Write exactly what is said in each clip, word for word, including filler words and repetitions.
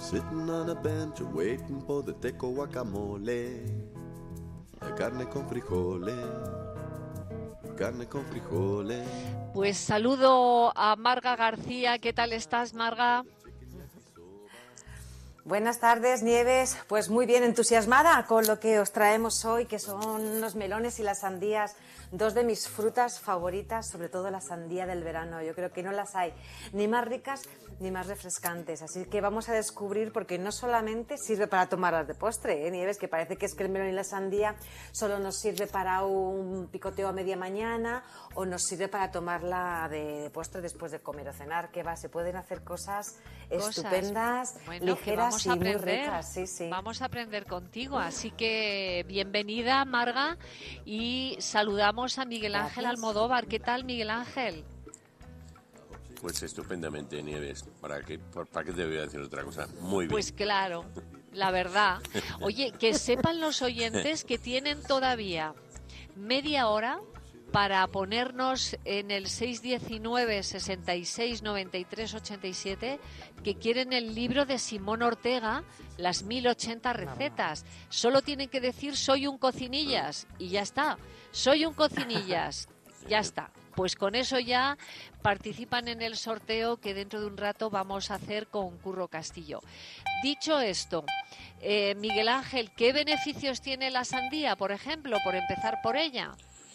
Sitting on a bench waiting for the teco guacamole. Carne con frijoles. Carne con frijoles. Pues saludo a Marga García. ¿Qué tal estás, Marga? Buenas tardes, Nieves. Pues muy bien, entusiasmada con lo que os traemos hoy, que son los melones y las sandías, dos de mis frutas favoritas, sobre todo la sandía del verano. Yo creo que no las hay ni más ricas ni más refrescantes. Así que vamos a descubrir, porque no solamente sirve para tomarlas de postre, ¿eh, Nieves? Que parece que es que el melón y la sandía solo nos sirve para un picoteo a media mañana o nos sirve para tomarla de postre después de comer o cenar. Que va, se pueden hacer cosas, cosas. estupendas, bueno, ligeras. Vamos a aprender, sí, sí. Vamos a aprender contigo, así que bienvenida, Marga, y saludamos a Miguel Ángel Gracias. Almodóvar. ¿Qué tal, Miguel Ángel? Pues estupendamente, Nieves. ¿Para qué, ¿Para qué te voy a decir otra cosa? Muy bien. Pues claro, la verdad. Oye, que sepan los oyentes que tienen todavía media hora para ponernos en el seis diecinueve, sesenta y seis, noventa y tres, ochenta y siete, que quieren el libro de Simón Ortega, las mil ochenta recetas. Solo tienen que decir soy un cocinillas y ya está. Soy un cocinillas, ya está. Pues con eso ya participan en el sorteo que dentro de un rato vamos a hacer con Curro Castillo. Dicho esto, eh, Miguel Ángel, ¿qué beneficios tiene la sandía, por ejemplo, por empezar por ella?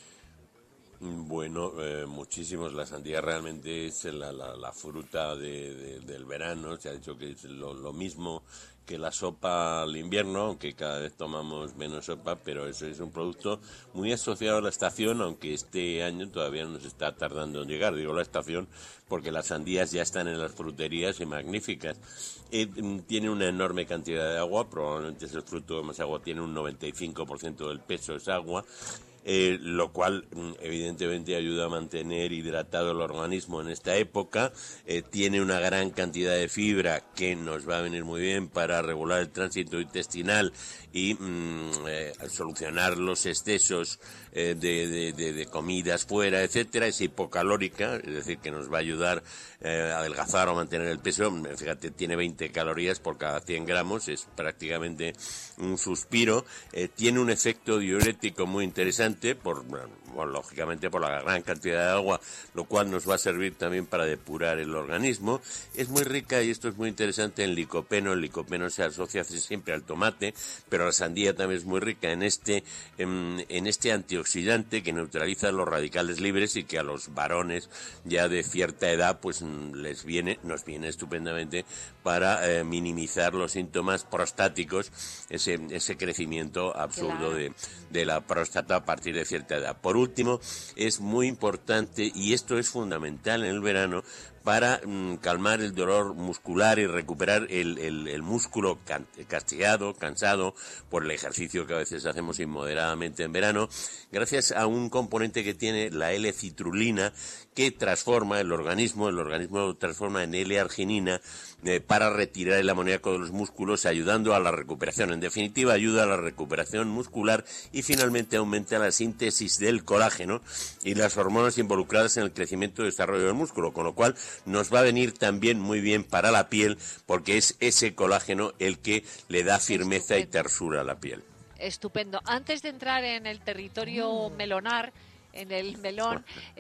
Bueno, eh, muchísimos. La sandía realmente es la, la, la fruta de, de, del verano. Se ha dicho que es lo, lo mismo que la sopa al invierno, aunque cada vez tomamos menos sopa, pero eso es un producto muy asociado a la estación, aunque este año todavía nos está tardando en llegar. Digo la estación porque las sandías ya están en las fruterías y magníficas. Eh, tiene una enorme cantidad de agua, probablemente es el fruto de más agua, tiene un noventa y cinco por ciento del peso es agua. Eh, lo cual evidentemente ayuda a mantener hidratado el organismo en esta época. Eh, tiene una gran cantidad de fibra que nos va a venir muy bien para regular el tránsito intestinal y mm, eh, solucionar los excesos eh, de, de, de, de comidas fuera, etcétera. Es hipocalórica, es decir, que nos va a ayudar eh, a adelgazar o mantener el peso. Fíjate, tiene veinte calorías por cada cien gramos, es prácticamente un suspiro. Eh, tiene un efecto diurético muy interesante, por bueno, lógicamente por la gran cantidad de agua, lo cual nos va a servir también para depurar el organismo. Es muy rica, y esto es muy interesante, en licopeno. El licopeno se asocia siempre al tomate, pero la sandía también es muy rica en este en, en este antioxidante que neutraliza los radicales libres y que a los varones ya de cierta edad pues les viene nos viene estupendamente para eh, minimizar los síntomas prostáticos, ese ese crecimiento absurdo claro. de, de la próstata a partir de cierta edad. Por último, es muy importante, y esto es fundamental en el verano, para mm, calmar el dolor muscular y recuperar el, el, el músculo can- castigado, cansado por el ejercicio que a veces hacemos inmoderadamente en verano, gracias a un componente que tiene la L-citrulina, que transforma el organismo, el organismo lo transforma en L-arginina eh, para retirar el amoníaco de los músculos, ayudando a la recuperación. En definitiva, ayuda a la recuperación muscular y finalmente aumenta la síntesis del colágeno y las hormonas involucradas en el crecimiento y desarrollo del músculo, con lo cual nos va a venir también muy bien para la piel, porque es ese colágeno el que le da firmeza Estupendo. y tersura a la piel. Estupendo. Antes de entrar en el territorio melonar, en el melón,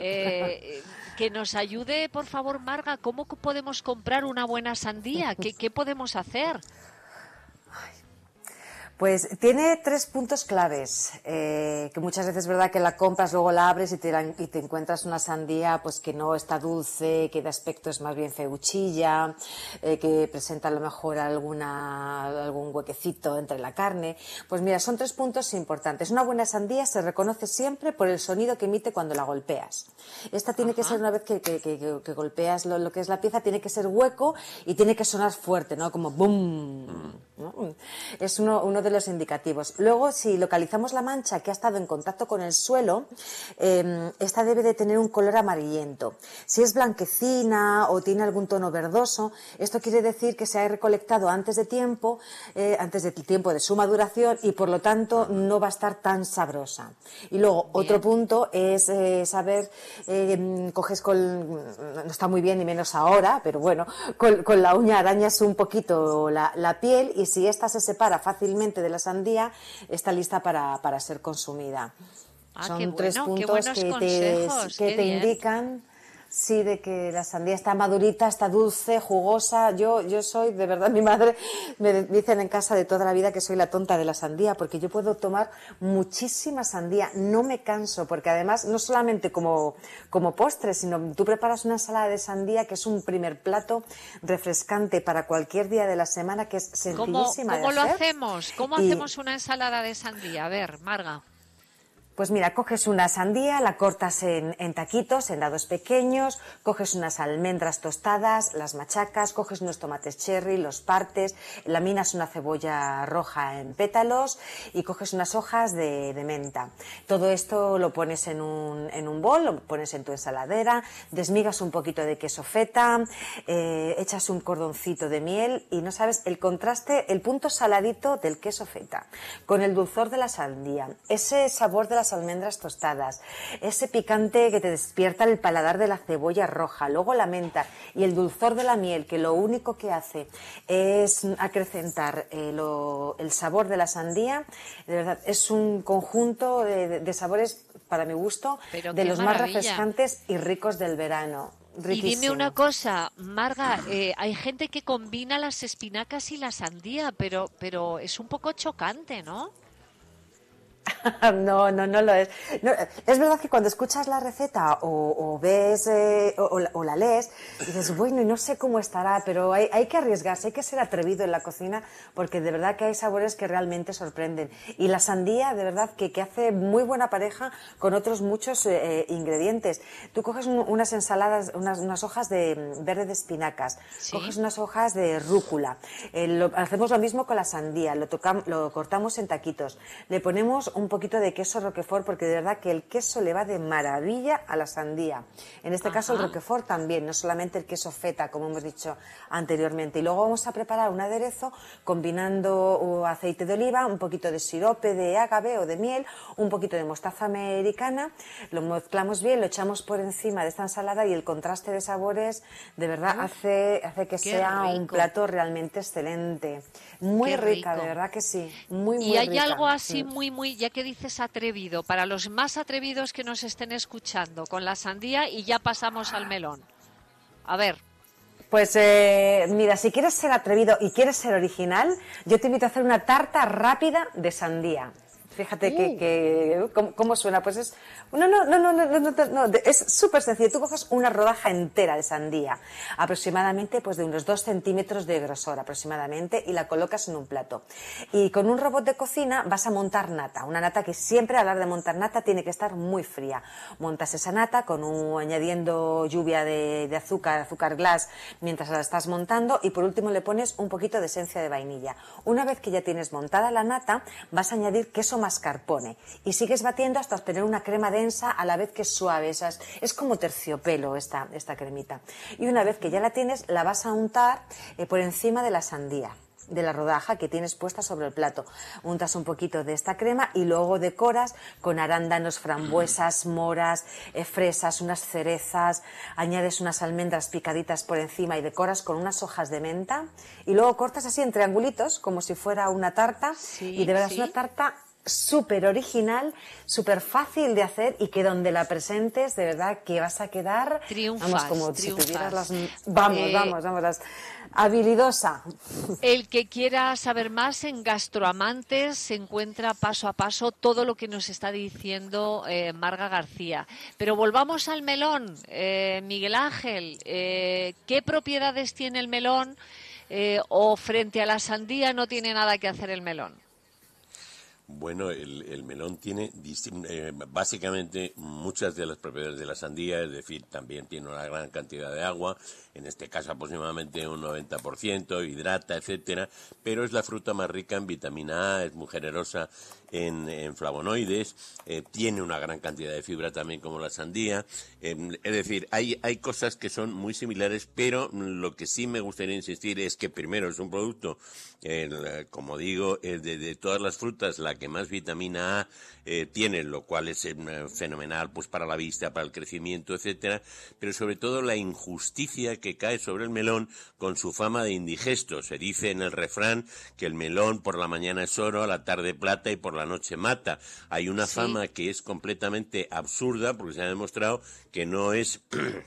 eh, que nos ayude, por favor, Marga, ¿cómo podemos comprar una buena sandía? ¿Qué, qué podemos hacer? Pues tiene tres puntos claves, eh, que muchas veces es verdad que la compras, luego la abres y te, la, y te encuentras una sandía pues que no está dulce, que de aspecto es más bien feuchilla, eh, que presenta a lo mejor alguna, algún huequecito entre la carne. Pues mira, son tres puntos importantes. Una buena sandía se reconoce siempre por el sonido que emite cuando la golpeas. Esta tiene Ajá. que ser, una vez que, que, que, que golpeas lo, lo que es la pieza, tiene que ser hueco y tiene que sonar fuerte, ¿no? Como boom, ¿no? es uno, uno de los indicativos. Luego, si localizamos la mancha que ha estado en contacto con el suelo, eh, esta debe de tener un color amarillento. Si es blanquecina o tiene algún tono verdoso, esto quiere decir que se ha recolectado antes de tiempo, eh, antes del tiempo de su maduración, y por lo tanto no va a estar tan sabrosa. Y luego, bien. Otro punto es eh, saber, eh, coges con, no está muy bien ni menos ahora, pero bueno, con, con la uña arañas un poquito la, la piel, y si esta se separa fácilmente de la sandía, está lista para, para ser consumida. Ah, Son qué tres bueno, puntos qué que te, consejos, que te indican, sí, de que la sandía está madurita, está dulce, jugosa. Yo, yo soy, de verdad, mi madre me dicen en casa de toda la vida que soy la tonta de la sandía, porque yo puedo tomar muchísima sandía, no me canso, porque además no solamente como, como postre, sino tú preparas una ensalada de sandía que es un primer plato refrescante para cualquier día de la semana, que es sencillísima ¿Cómo, cómo de hacer. lo hacemos? ¿Cómo y, hacemos una ensalada de sandía? A ver, Marga. Pues mira, coges una sandía, la cortas en, en taquitos, en dados pequeños, coges unas almendras tostadas, las machacas, coges unos tomates cherry, los partes, laminas una cebolla roja en pétalos y coges unas hojas de, de menta. Todo esto lo pones en un, en un bol, lo pones en tu ensaladera, desmigas un poquito de queso feta, eh, echas un cordoncito de miel y no sabes el contraste, el punto saladito del queso feta con el dulzor de la sandía, ese sabor de la almendras tostadas, ese picante que te despierta el paladar de la cebolla roja, luego la menta y el dulzor de la miel, que lo único que hace es acrecentar eh, lo, el sabor de la sandía. De verdad, es un conjunto de, de sabores, para mi gusto, Pero de los maravilla. más refrescantes y ricos del verano. Riquísimo. Y dime una cosa, Marga, eh, hay gente que combina las espinacas y la sandía, pero, pero es un poco chocante, ¿no? No, no, no lo es. No, es verdad que cuando escuchas la receta o, o ves eh, o, o, la, o la lees, dices, bueno, no sé cómo estará, pero hay, hay que arriesgarse, hay que ser atrevido en la cocina, porque de verdad que hay sabores que realmente sorprenden. Y la sandía, de verdad, que, que hace muy buena pareja con otros muchos eh, ingredientes. Tú coges un, unas ensaladas, unas, unas hojas de verde de espinacas, ¿sí? Coges unas hojas de rúcula. Eh, lo, hacemos lo mismo con la sandía, lo, tocamos, lo cortamos en taquitos, le ponemos un poquito de queso roquefort, porque de verdad que el queso le va de maravilla a la sandía. En este Ajá. caso el roquefort también, no solamente el queso feta, como hemos dicho anteriormente. Y luego vamos a preparar un aderezo combinando aceite de oliva, un poquito de sirope de ágave o de miel, un poquito de mostaza americana, lo mezclamos bien, lo echamos por encima de esta ensalada y el contraste de sabores de verdad hace, hace que sea rico. Un plato realmente excelente. Muy Qué rica, rico. De verdad que sí. Muy, muy y hay rica. Algo así sí. muy, muy, ya que dices atrevido, para los más atrevidos que nos estén escuchando, con la sandía, y ya pasamos al melón. A ver. Pues eh, mira, si quieres ser atrevido y quieres ser original, yo te invito a hacer una tarta rápida de sandía. Fíjate uh. que, que ¿cómo, ¿cómo suena? Pues es no no no no no, no, no, no es súper sencillo. Tú coges una rodaja entera de sandía, aproximadamente pues de unos dos centímetros de grosor aproximadamente, y la colocas en un plato. Y con un robot de cocina vas a montar nata, una nata que siempre, al hablar de montar nata, tiene que estar muy fría. Montas esa nata con un, añadiendo lluvia de, de azúcar, azúcar glass, mientras la estás montando, y por último le pones un poquito de esencia de vainilla. Una vez que ya tienes montada la nata, vas a añadir queso mascarpone y sigues batiendo hasta obtener una crema densa a la vez que suave. Es, es como terciopelo esta, esta cremita. Y una vez que ya la tienes, la vas a untar eh, por encima de la sandía, de la rodaja que tienes puesta sobre el plato. Untas un poquito de esta crema y luego decoras con arándanos, frambuesas, moras, eh, fresas, unas cerezas, añades unas almendras picaditas por encima y decoras con unas hojas de menta, y luego cortas así en triangulitos como si fuera una tarta. Sí, y de verdad sí. Es una tarta súper original, súper fácil de hacer, y que donde la presentes, de verdad que vas a quedar, triunfas, vamos, como triunfas. Si tuvieras las, vamos, eh, vamos, vamos, las, habilidosa. El que quiera saber más, en Gastroamantes se encuentra paso a paso todo lo que nos está diciendo eh, Marga García. Pero volvamos al melón, eh, Miguel Ángel, eh, ¿qué propiedades tiene el melón? Eh, o frente a la sandía no tiene nada que hacer el melón. Bueno, el, el melón tiene eh, básicamente muchas de las propiedades de la sandía, es decir, también tiene una gran cantidad de agua, en este caso aproximadamente un noventa por ciento, hidrata, etcétera, pero es la fruta más rica en vitamina A, es muy generosa en, en flavonoides, eh, tiene una gran cantidad de fibra también como la sandía, eh, es decir, hay, hay cosas que son muy similares, pero lo que sí me gustaría insistir es que primero es un producto, eh, como digo, eh, de, de todas las frutas, la que más vitamina A eh, tiene, lo cual es eh, fenomenal pues para la vista, para el crecimiento, etcétera, pero sobre todo la injusticia que cae sobre el melón con su fama de indigesto. Se dice en el refrán que el melón por la mañana es oro, a la tarde plata y por la noche mata. Hay una sí. fama que es completamente absurda porque se ha demostrado que no es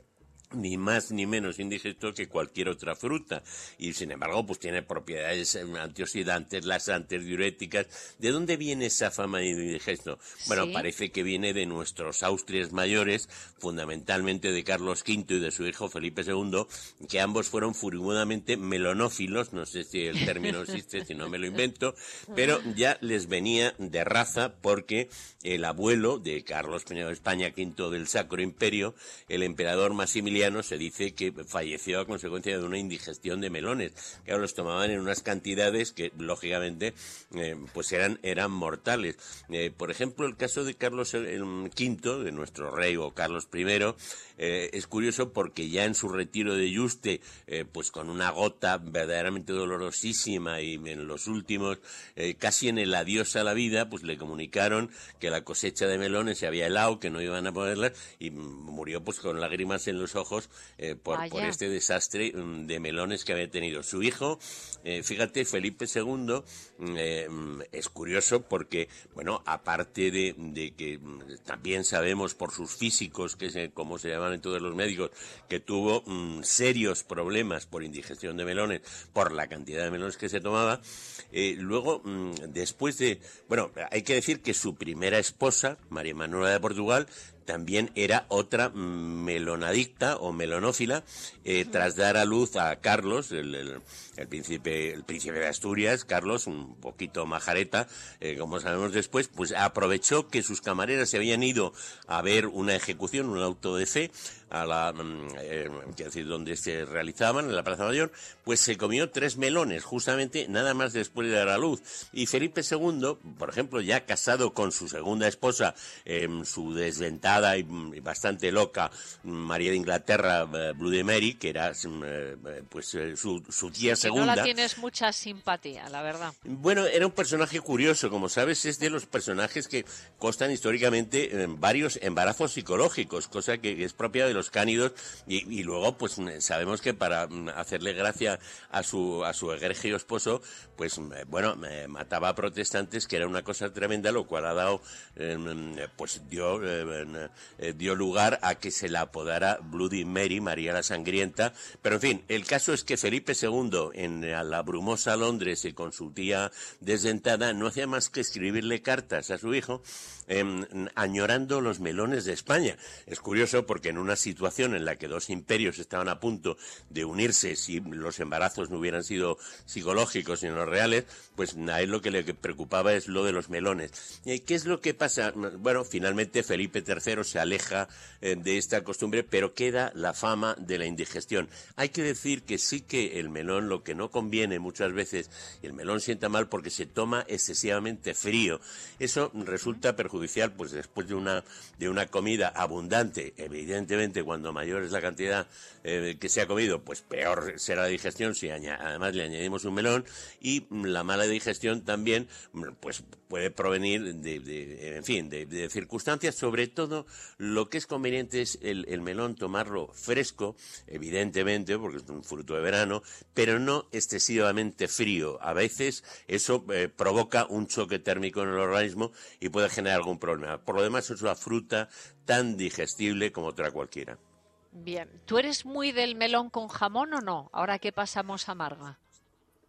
ni más ni menos indigesto que cualquier otra fruta, y sin embargo pues tiene propiedades antioxidantes, laxantes, diuréticas. ¿De dónde viene esa fama de indigesto? Bueno, sí. parece que viene de nuestros Austrias mayores, fundamentalmente de Carlos quinto y de su hijo Felipe segundo, que ambos fueron furibundamente melonófilos, no sé si el término existe, si no me lo invento, pero ya les venía de raza porque el abuelo de Carlos primero de España, quinto del Sacro Imperio, el emperador Maximiliano, se dice que falleció a consecuencia de una indigestión de melones, que los tomaban en unas cantidades que lógicamente eh, pues eran eran mortales. Eh, por ejemplo, el caso de Carlos quinto, de nuestro rey, o Carlos primero, eh, es curioso porque ya en su retiro de Yuste, eh, pues con una gota verdaderamente dolorosísima, y en los últimos, eh, casi en el adiós a la vida, pues le comunicaron que la cosecha de melones se había helado, que no iban a poderlas, y murió pues con lágrimas en los ojos eh, por, por este desastre um, de melones que había tenido su hijo. Eh, fíjate, Felipe segundo, eh, es curioso porque, bueno, aparte de, de que también sabemos por sus físicos, que es como se llaman en todos los médicos, que tuvo um, serios problemas por indigestión de melones, por la cantidad de melones que se tomaba, eh, luego, um, después de, bueno, hay que decir que su primera esposa, María Manuela de Portugal, también era otra melonadicta o melonófila, eh, tras dar a luz a Carlos, el, el, el príncipe el príncipe de Asturias, Carlos, un poquito majareta, eh, como sabemos después, pues aprovechó que sus camareras se habían ido a ver una ejecución, un auto de fe, a la, eh, quiero decir, donde se realizaban, en la Plaza Mayor, pues se comió tres melones, justamente nada más después de dar a luz. Y Felipe segundo, por ejemplo, ya casado con su segunda esposa, eh, su desventada y, y bastante loca María de Inglaterra, eh, Bloody Mary, que era eh, pues eh, su, su tía sí, segunda. No la tienes mucha simpatía, la verdad. Bueno, era un personaje curioso, como sabes, es de los personajes que constan históricamente en varios embarazos psicológicos, cosa que es propia de los cánidos, y, y luego pues sabemos que para hacerle gracia a su a su egregio esposo, pues bueno, mataba a protestantes, que era una cosa tremenda, lo cual ha dado eh, pues dio eh, dio lugar a que se la apodara Bloody Mary, María la Sangrienta. Pero en fin, el caso es que Felipe segundo, en la brumosa Londres y con su tía desdentada, no hacía más que escribirle cartas a su hijo, eh, añorando los melones de España. Es curioso porque en una situación en la que dos imperios estaban a punto de unirse, si los embarazos no hubieran sido psicológicos sino reales, pues a él lo que le preocupaba es lo de los melones. ¿Qué es lo que pasa? Bueno, finalmente Felipe tercero se aleja eh, de esta costumbre, pero queda la fama de la indigestión. Hay que decir que sí que el melón, lo que no conviene muchas veces, el melón sienta mal porque se toma excesivamente frío. Eso resulta perjudicial, pues después de una de una comida abundante. Evidentemente, cuando mayor es la cantidad eh, que se ha comido, pues peor será la digestión si además le añadimos un melón, y la mala digestión también pues puede provenir de, de en fin, de, de circunstancias. Sobre todo, lo que es conveniente es el, el melón tomarlo fresco, evidentemente, porque es un fruto de verano, pero no excesivamente frío. A veces eso eh, provoca un choque térmico en el organismo y puede generar algún problema. Por lo demás, es una fruta tan digestible como otra cualquiera. Bien, ¿tú eres muy del melón con jamón o no? Ahora que pasamos a Marga.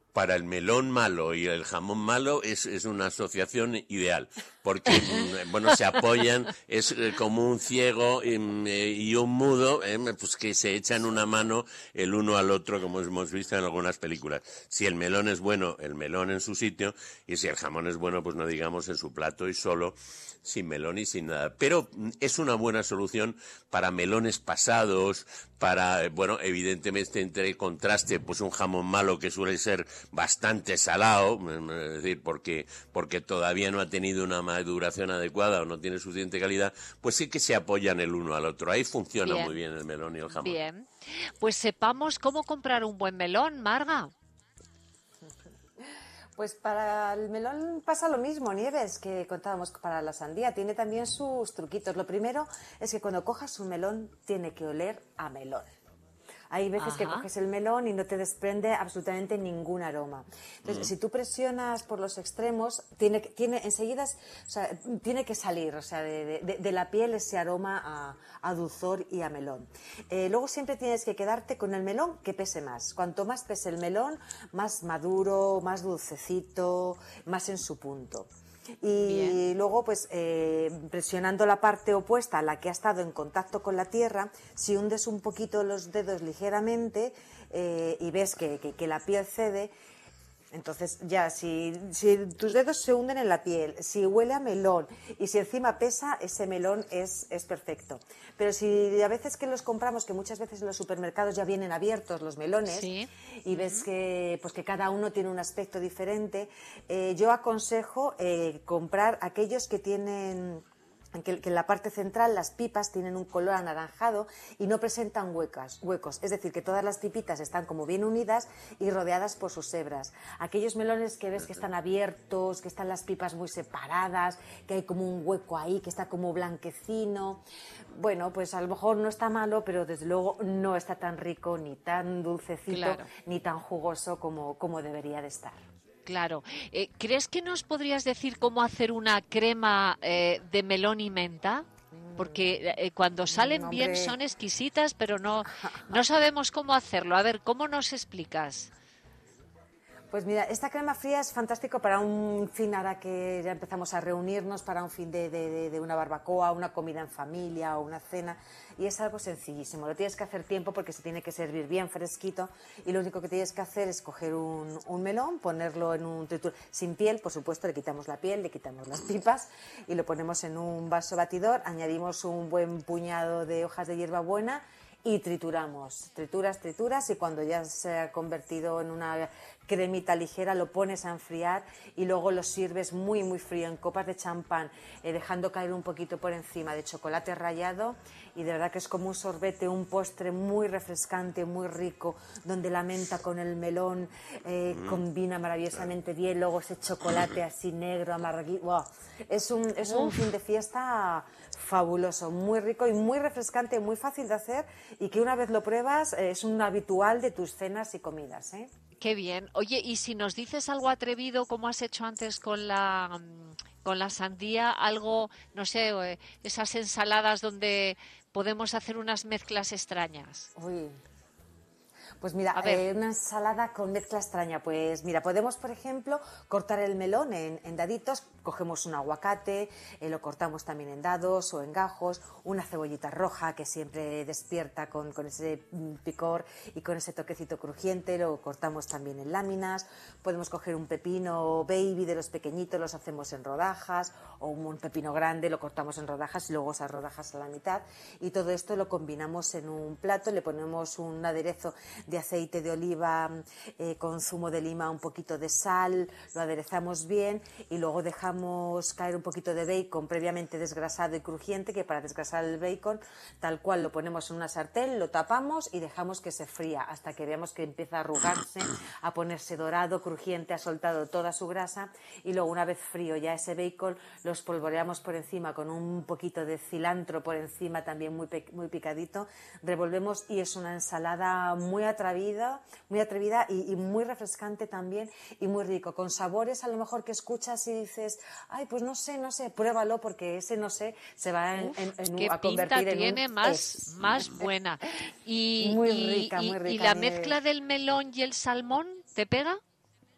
para el melón malo y el jamón malo es, es una asociación ideal, porque bueno, se apoyan, es como un ciego y, y un mudo, eh, pues que se echan una mano el uno al otro, como hemos visto en algunas películas. Si el melón es bueno, el melón en su sitio, y si el jamón es bueno, pues no digamos en su plato y solo, sin melón y sin nada. Pero es una buena solución para melones pasados, para, bueno, evidentemente entre contraste, pues un jamón malo que suele ser bastante salado, es decir, porque, porque todavía no ha tenido una maduración adecuada o no tiene suficiente calidad, pues sí que se apoyan el uno al otro. Ahí funciona bien. Muy bien el melón y el jamón. Bien, pues sepamos cómo comprar un buen melón, Marga. Pues para el melón pasa lo mismo, Nieves, que contábamos para la sandía. Tiene también sus truquitos. Lo primero es que cuando cojas un melón tiene que oler a melón. Hay veces Ajá. que coges el melón y no te desprende absolutamente ningún aroma. Entonces, mm. si tú presionas por los extremos, tiene, tiene enseguida, o sea, tiene que salir, o sea, de, de, de la piel ese aroma a, a dulzor y a melón. Eh, luego siempre tienes que quedarte con el melón que pese más. Cuanto más pese el melón, más maduro, más dulcecito, más en su punto. Y Bien. luego, pues, eh, presionando la parte opuesta a la que ha estado en contacto con la tierra, si hundes un poquito los dedos ligeramente eh, y ves que, que, que la piel cede, entonces ya, si, si tus dedos se hunden en la piel, si huele a melón y si encima pesa, ese melón es, es perfecto. Pero si a veces que los compramos, que muchas veces en los supermercados ya vienen abiertos los melones, sí. y ves uh-huh. que, pues que cada uno tiene un aspecto diferente, eh, yo aconsejo eh, comprar aquellos que tienen... Que, que en la parte central las pipas tienen un color anaranjado y no presentan huecas, huecos, es decir, que todas las pipitas están como bien unidas y rodeadas por sus hebras. Aquellos melones que ves que están abiertos, que están las pipas muy separadas, que hay como un hueco ahí, que está como blanquecino, bueno, pues a lo mejor no está malo, pero desde luego no está tan rico, ni tan dulcecito, claro. ni tan jugoso como, como debería de estar. Claro. Eh, ¿Crees que nos podrías decir cómo hacer una crema eh, de melón y menta? Porque eh, cuando salen mm, bien son exquisitas, pero no, no sabemos cómo hacerlo. A ver, ¿cómo nos explicas? Pues mira, esta crema fría es fantástico para un fin, ahora que ya empezamos a reunirnos, para un fin de, de, de una barbacoa, una comida en familia o una cena, y es algo sencillísimo. Lo tienes que hacer tiempo porque se tiene que servir bien fresquito y lo único que tienes que hacer es coger un, un melón, ponerlo en un tritur, sin piel, por supuesto, le quitamos la piel, le quitamos las pipas y lo ponemos en un vaso batidor, añadimos un buen puñado de hojas de hierbabuena y trituramos, trituras, trituras, y cuando ya se ha convertido en una cremita ligera lo pones a enfriar y luego lo sirves muy muy frío en copas de champán, eh, dejando caer un poquito por encima de chocolate rallado, y de verdad que es como un sorbete, un postre muy refrescante, muy rico, donde la menta con el melón eh, mm. combina maravillosamente bien, luego ese chocolate así negro, amarguito, wow. es un, es un fin de fiesta fabuloso, muy rico y muy refrescante, muy fácil de hacer, y que una vez lo pruebas eh, es un habitual de tus cenas y comidas, ¿eh? Qué bien. Oye, y si nos dices algo atrevido, como has hecho antes con la con la sandía, algo, no sé, esas ensaladas donde podemos hacer unas mezclas extrañas. Uy. Pues mira, eh, una ensalada con mezcla extraña. Pues mira, podemos, por ejemplo, cortar el melón en, en daditos, cogemos un aguacate, eh, lo cortamos también en dados o en gajos, una cebollita roja que siempre despierta con, con ese picor y con ese toquecito crujiente, lo cortamos también en láminas. Podemos coger un pepino baby de los pequeñitos, los hacemos en rodajas, o un pepino grande, lo cortamos en rodajas y luego esas rodajas a la mitad, y todo esto lo combinamos en un plato, le ponemos un aderezo de aceite de oliva eh, con zumo de lima, un poquito de sal, lo aderezamos bien y luego dejamos caer un poquito de bacon previamente desgrasado y crujiente, que para desgrasar el bacon tal cual lo ponemos en una sartén, lo tapamos y dejamos que se fría hasta que veamos que empieza a arrugarse, a ponerse dorado, crujiente, ha soltado toda su grasa, y luego una vez frío ya ese bacon lo espolvoreamos por encima con un poquito de cilantro por encima también muy, muy picadito, revolvemos y es una ensalada muy atrevida, muy atrevida y, y muy refrescante también y muy rico, con sabores a lo mejor que escuchas y dices, ay, pues no sé, no sé, pruébalo porque ese no sé se va en, en, en un, a convertir en tiene un más, es. más buena. Y, muy y, rica, y, muy rica. ¿Y la mezcla del melón y el salmón te pega?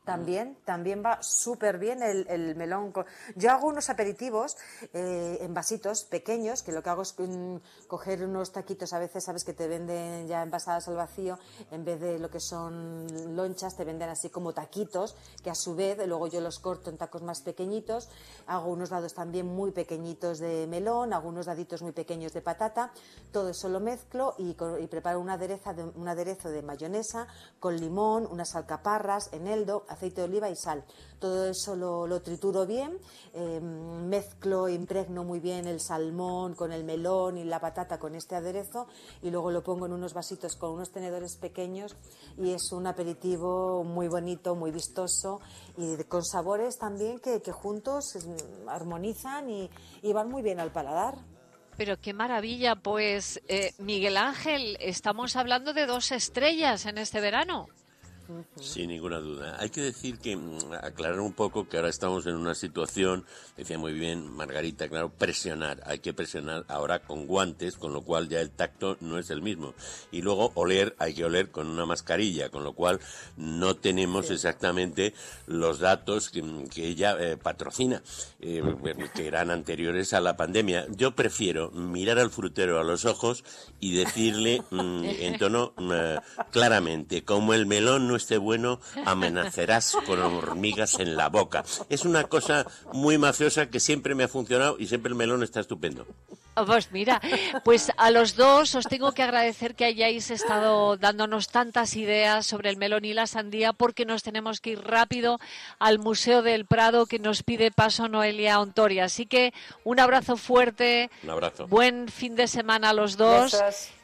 También, también va súper bien el, el melón. Yo hago unos aperitivos eh, en vasitos pequeños, que lo que hago es um, coger unos taquitos, a veces sabes que te venden ya envasadas al vacío, en vez de lo que son lonchas, te venden así como taquitos, que a su vez luego yo los corto en tacos más pequeñitos, hago unos dados también muy pequeñitos de melón, hago unos daditos muy pequeños de patata, todo eso lo mezclo y, y preparo una adereza de, un aderezo de mayonesa con limón, unas alcaparras, eneldo, aceite de oliva y sal. Todo eso lo, lo trituro bien, eh, mezclo, impregno muy bien el salmón con el melón y la patata con este aderezo y luego lo pongo en unos vasitos con unos tenedores pequeños y es un aperitivo muy bonito, muy vistoso y de, con sabores también que, que juntos es, armonizan y, y van muy bien al paladar. Pero qué maravilla, pues eh, Miguel Ángel, estamos hablando de dos estrellas en este verano. Sin ninguna duda. Hay que decir que, aclarar un poco que ahora estamos en una situación, decía muy bien Margarita, claro, presionar. Hay que presionar ahora con guantes, con lo cual ya el tacto no es el mismo. Y luego oler, hay que oler con una mascarilla, con lo cual no tenemos sí. exactamente los datos que, que ella eh, patrocina, eh, que eran anteriores a la pandemia. Yo prefiero mirar al frutero a los ojos y decirle mm, en tono eh, claramente, como el melón no esté bueno, amenazarás con hormigas en la boca. Es una cosa muy mafiosa que siempre me ha funcionado y siempre el melón está estupendo. Pues mira, pues a los dos os tengo que agradecer que hayáis estado dándonos tantas ideas sobre el melón y la sandía, porque nos tenemos que ir rápido al Museo del Prado que nos pide paso Noelia Ontoria. Así que un abrazo fuerte, un abrazo. Buen fin de semana a los dos. Besos.